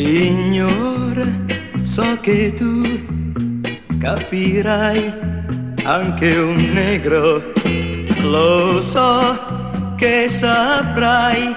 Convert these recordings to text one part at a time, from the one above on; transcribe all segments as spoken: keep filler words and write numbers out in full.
Signore, so che tu capirai, anche un negro lo so che saprai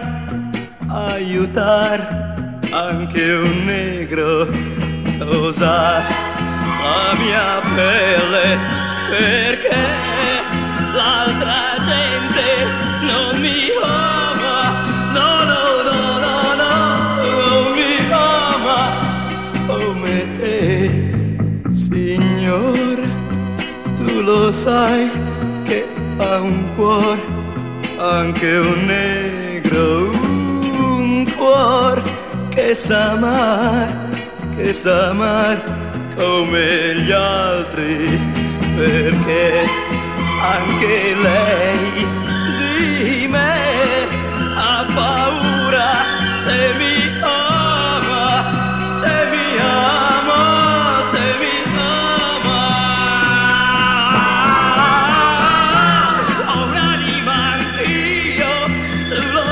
aiutar anche un negro usa la mia pelle, perché l'altra gente non mi ama, no no no no no, non mi ama come te. Signore, tu lo sai che ha un cuore, anche un negro, un cuore che sa amar, che sa amar come gli altri, perché anche lei di me ha paura se mi ama, se mi ama, se mi ama. Ho un'anima anch'io, tu lo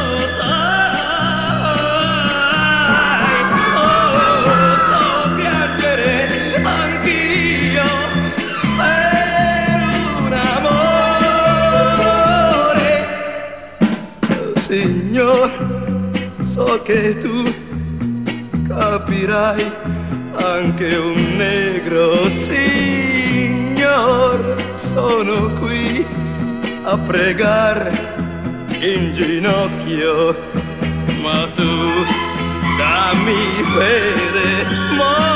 sai. Oh, so piangere anch'io per un amore. Oh, Signor, so che tu capirai, anche un negro. Signor, sono qui a pregare in ginocchio, ma tu dammi fede, ma